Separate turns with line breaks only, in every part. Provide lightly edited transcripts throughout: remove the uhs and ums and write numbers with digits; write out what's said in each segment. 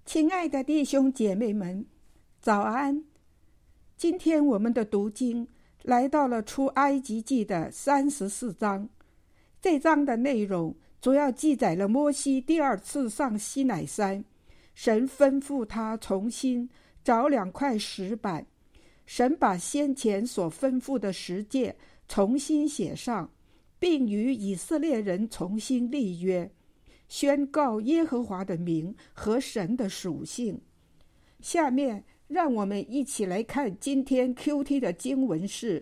亲爱的弟兄姐妹们，早安！今天我们的读经来到了出埃及记的34章。这章的内容主要记载了摩西第二次上西乃山，神吩咐他重新找2块石板，神把先前所吩咐的10诫重新写上，并与以色列人重新立约，宣告耶和华的名和神的属性。下面让我们一起来看今天 QT 的经文是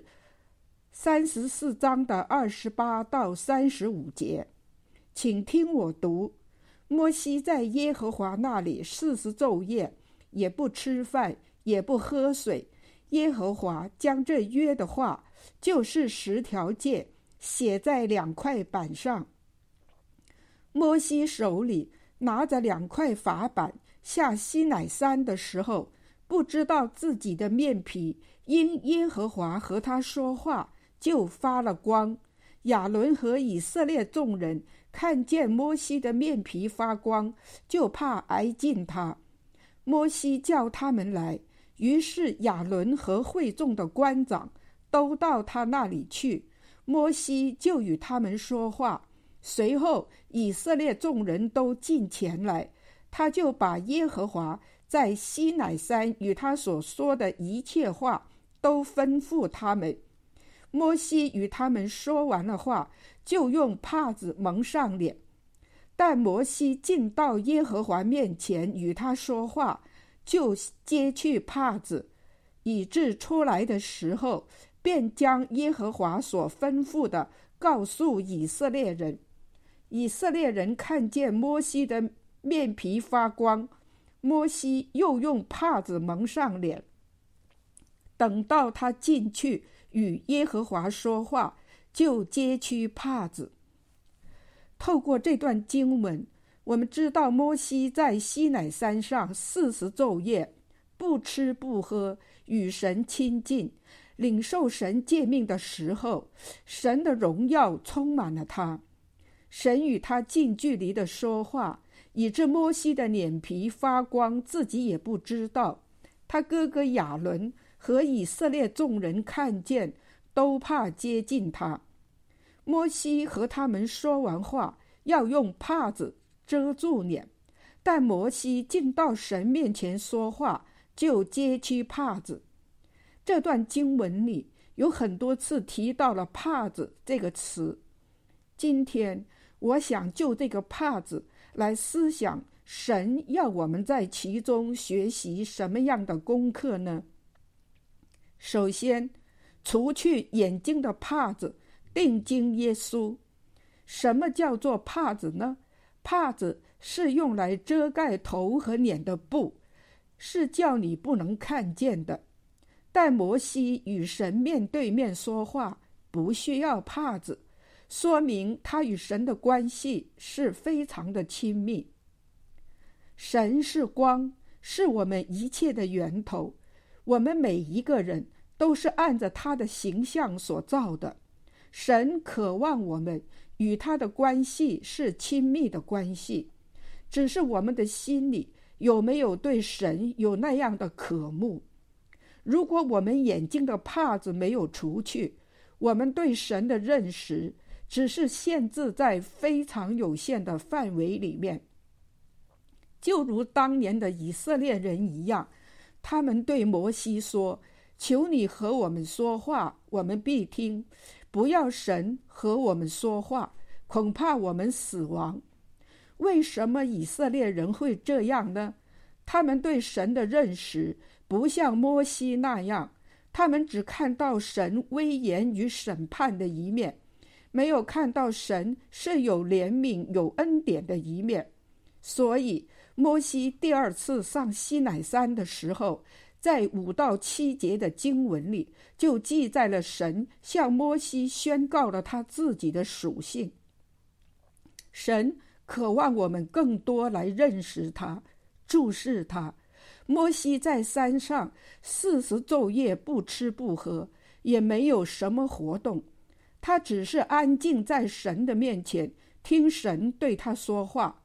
34章的28到35节。请听我读。摩西在耶和华那里40昼夜，也不吃饭，也不喝水。耶和华将这约的话，就是10条诫，写在2块板上。摩西手里拿着2块法板，下西乃山的时候，不知道自己的面皮因耶和华和他说话就发了光。亚伦和以色列众人看见摩西的面皮发光，就怕挨近他。摩西叫他们来，于是亚伦和会众的官长都到他那里去，摩西就与他们说话。随后以色列众人都进前来，他就把耶和华在西乃山与他所说的一切话都吩咐他们。摩西与他们说完了话，就用帕子蒙上脸。但摩西进到耶和华面前与他说话，就揭去帕子，以致出来的时候，便将耶和华所吩咐的告诉以色列人。以色列人看见摩西的面皮发光，摩西又用帕子蒙上脸。等到他进去与耶和华说话，就揭去帕子。透过这段经文，我们知道摩西在西乃山上40昼夜，不吃不喝，与神亲近，领受神诫命的时候，神的荣耀充满了他。神与他近距离的说话，以致摩西的脸皮发光，自己也不知道。他哥哥亚伦和以色列众人看见，都怕接近他。摩西和他们说完话，要用帕子遮住脸，但摩西进到神面前说话，就揭去帕子。这段经文里有很多次提到了帕子这个词。今天我想就这个帕子来思想，神要我们在其中学习什么样的功课呢？首先，除去眼睛的帕子，定睛耶稣。什么叫做帕子呢？帕子是用来遮盖头和脸的布，是叫你不能看见的。但摩西与神面对面说话，不需要帕子，说明他与神的关系是非常的亲密。神是光，是我们一切的源头，我们每一个人都是按着他的形象所造的。神渴望我们与他的关系是亲密的关系，只是我们的心里有没有对神有那样的渴慕。如果我们眼睛的帕子没有除去，我们对神的认识只是限制在非常有限的范围里面。就如当年的以色列人一样，他们对摩西说，求你和我们说话，我们必听，不要神和我们说话，恐怕我们死亡。为什么以色列人会这样呢？他们对神的认识不像摩西那样，他们只看到神威严与审判的一面，没有看到神是有怜悯有恩典的一面。所以摩西第2次上西乃山的时候，在5到7节的经文里，就记载了神向摩西宣告了他自己的属性。神渴望我们更多来认识他，注视他。摩西在山上40昼夜不吃不喝，也没有什么活动，他只是安静在神的面前，听神对他说话。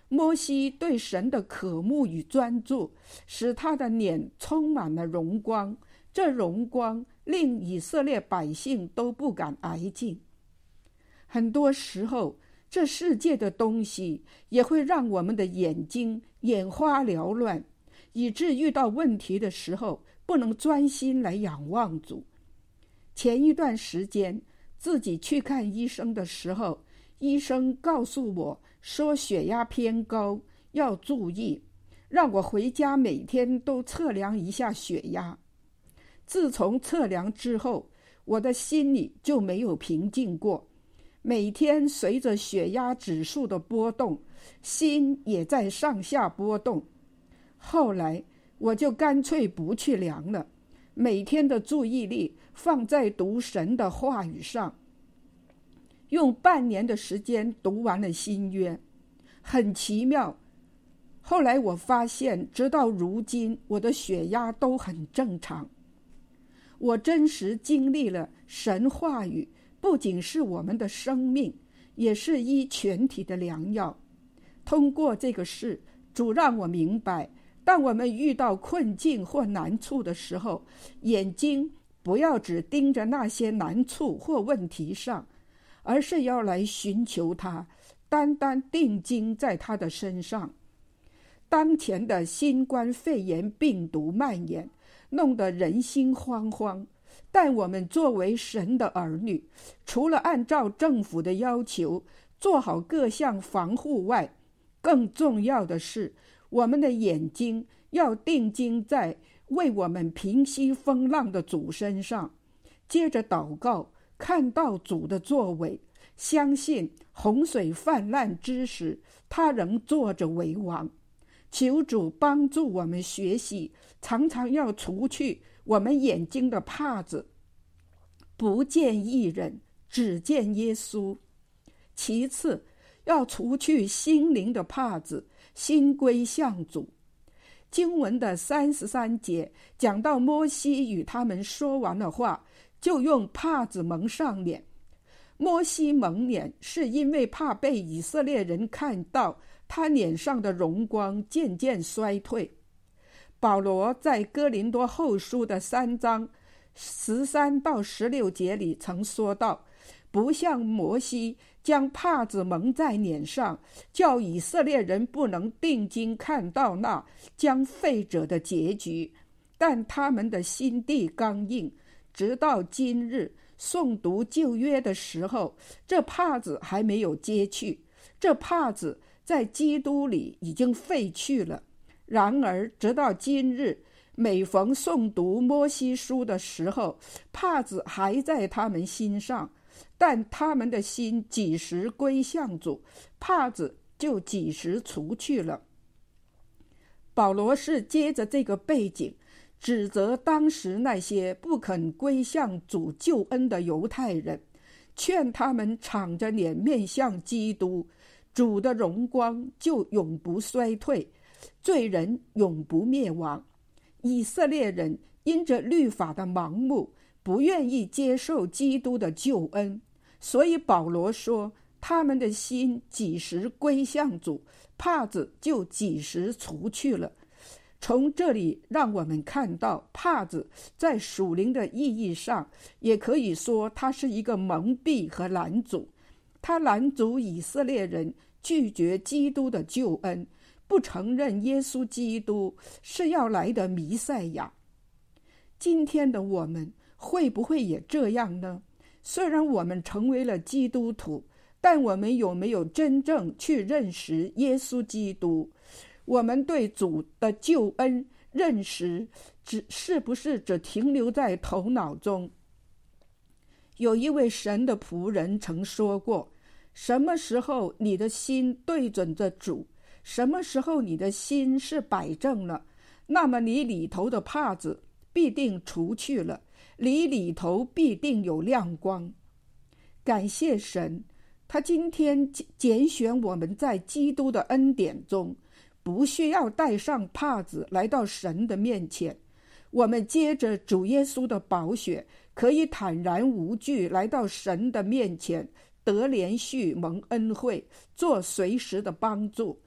摩西对神的渴慕与专注，使他的脸充满了荣光，这荣光令以色列百姓都不敢挨近。很多时候，这世界的东西也会让我们的眼睛眼花缭乱，以致遇到问题的时候不能专心来仰望主。前一段时间自己去看医生的时候，医生告诉我说血压偏高，要注意，让我回家每天都测量一下血压。自从测量之后，我的心里就没有平静过，每天随着血压指数的波动，心也在上下波动。后来我就干脆不去量了，每天的注意力放在读神的话语上，用半年的时间读完了新约。很奇妙，后来我发现直到如今我的血压都很正常。我真实经历了神话语不仅是我们的生命，也是医全体的良药。通过这个事，主让我明白，当我们遇到困境或难处的时候，眼睛不要只盯着那些难处或问题上，而是要来寻求他，单单定睛在他的身上。当前的新冠肺炎病毒蔓延，弄得人心惶惶，但我们作为神的儿女，除了按照政府的要求做好各项防护外，更重要的是，我们的眼睛要定睛在为我们平息风浪的主身上，接着祷告，看到主的作为，相信洪水泛滥之时，他仍坐着为王。求主帮助我们学习，常常要除去我们眼睛的帕子，不见一人，只见耶稣。其次，要除去心灵的帕子，心归向主。经文的33节讲到摩西与他们说完了话，就用帕子蒙上脸。摩西蒙脸是因为怕被以色列人看到他脸上的荣光渐渐衰退。保罗在哥林多后书的3章13到16节里曾说道，不像摩西将帕子蒙在脸上，叫以色列人不能定睛看到那将废者的结局，但他们的心地刚硬，直到今日诵读旧约的时候，这帕子还没有揭去，这帕子在基督里已经废去了。然而直到今日，每逢诵读摩西书的时候，帕子还在他们心上，但他们的心几时归向主，帕子就几时除去了。保罗是接着这个背景，指责当时那些不肯归向主救恩的犹太人，劝他们敞着脸面向基督，主的荣光就永不衰退，罪人永不灭亡。以色列人因着律法的盲目，不愿意接受基督的救恩，所以保罗说，他们的心几时归向主，帕子就几时除去了。从这里让我们看到，帕子在属灵的意义上，也可以说它是一个蒙蔽和拦阻。它拦阻以色列人拒绝基督的救恩，不承认耶稣基督是要来的弥赛亚。今天的我们会不会也这样呢？虽然我们成为了基督徒，但我们有没有真正去认识耶稣基督？我们对主的救恩认识是不是只停留在头脑中？有一位神的仆人曾说过，什么时候你的心对准着主，什么时候你的心是摆正了，那么你里头的帕子必定除去了，你里头必定有亮光。感谢神，他今天拣选我们在基督的恩典中，不需要带上帕子来到神的面前，我们接着主耶稣的宝血，可以坦然无惧来到神的面前，得连续蒙恩惠，做随时的帮助。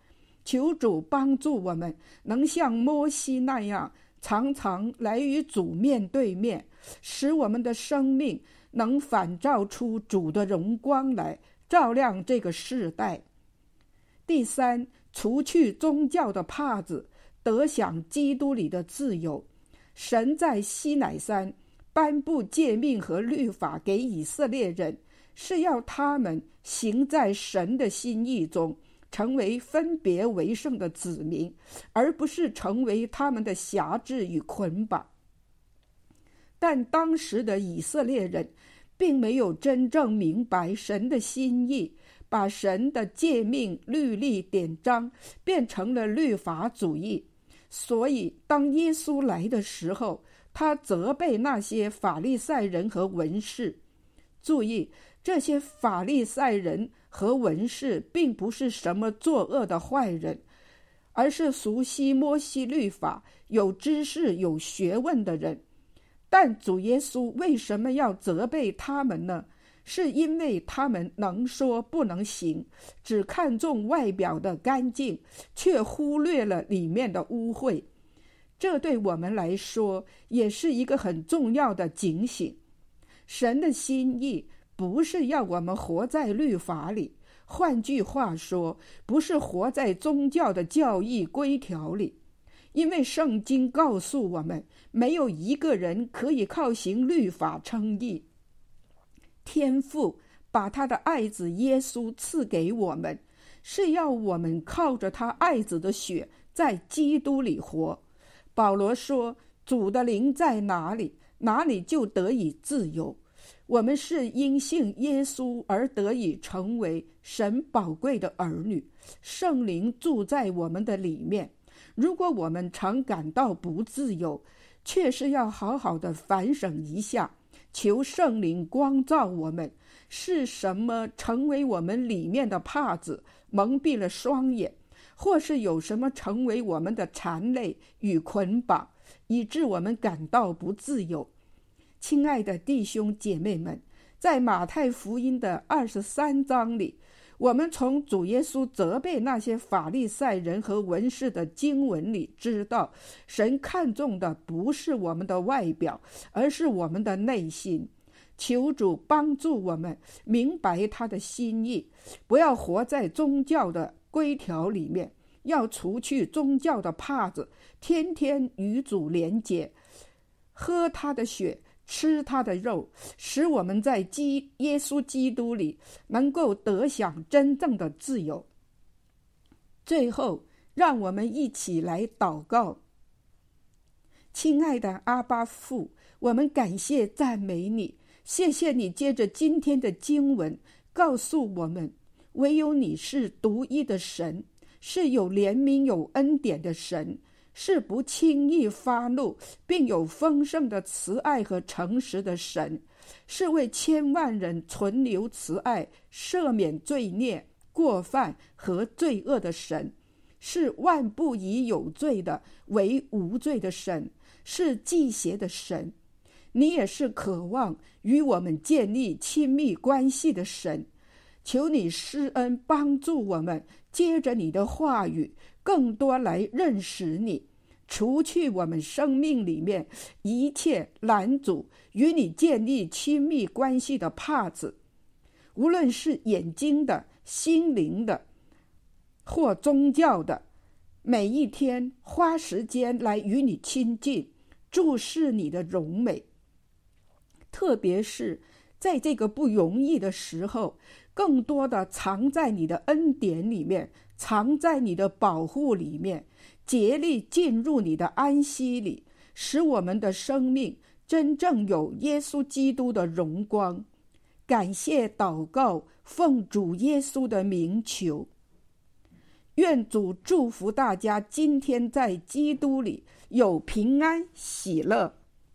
求主帮助我们能像摩西那样常常来与主面对面，使我们的生命能反照出主的荣光来，照亮这个世代。第三，除去宗教的帕子，得享基督里的自由。神在西乃山颁布诫命和律法给以色列人，是要他们行在神的心意中，成为分别为圣的子民，而不是成为他们的辖制与捆绑。但当时的以色列人并没有真正明白神的心意，把神的诫命、律例、典章变成了律法主义。所以当耶稣来的时候，他责备那些法利赛人和文士。注意，这些法利赛人和文士并不是什么作恶的坏人，而是熟悉摩西律法、有知识、有学问的人。但主耶稣为什么要责备他们呢？是因为他们能说不能行，只看重外表的干净，却忽略了里面的污秽。这对我们来说也是一个很重要的警醒。神的心意不是要我们活在律法里，换句话说，不是活在宗教的教义规条里。因为圣经告诉我们，没有一个人可以靠行律法称义。天父把他的爱子耶稣赐给我们，是要我们靠着他爱子的血在基督里活。保罗说，主的灵在哪里，哪里就得以自由。我们是因信耶稣而得以成为神宝贵的儿女，圣灵住在我们的里面。如果我们常感到不自由，确实要好好的反省一下，求圣灵光照我们，是什么成为我们里面的帕子，蒙蔽了双眼，或是有什么成为我们的缠累与捆绑，以致我们感到不自由。亲爱的弟兄姐妹们，在马太福音的23章里，我们从主耶稣责备那些法利赛人和文士的经文里知道，神看重的不是我们的外表，而是我们的内心。求主帮助我们明白他的心意，不要活在宗教的规条里面，要除去宗教的帕子，天天与主连结，喝他的血，吃他的肉，使我们在耶稣基督里能够得享真正的自由。最后，让我们一起来祷告。亲爱的阿爸父，我们感谢赞美你，谢谢你借着今天的经文告诉我们，唯有你是独一的神，是有怜悯有恩典的神，是不轻易发怒并有丰盛的慈爱和诚实的神，是为千万人存留慈爱，赦免罪孽过犯和罪恶的神，是万不以有罪的为无罪的神，是忌邪的神。你也是渴望与我们建立亲密关系的神，求你施恩帮助我们，接着你的话语更多来认识你，除去我们生命里面一切拦阻与你建立亲密关系的帕子，无论是眼睛的、心灵的或宗教的，每一天花时间来与你亲近，注视你的荣美。特别是在这个不容易的时候，更多的藏在你的恩典里面，藏在你的保护里面，竭力进入你的安息里，使我们的生命真正有耶稣基督的荣光。感谢祷告，奉主耶稣的名求。愿主祝福大家今天在基督里有平安喜乐。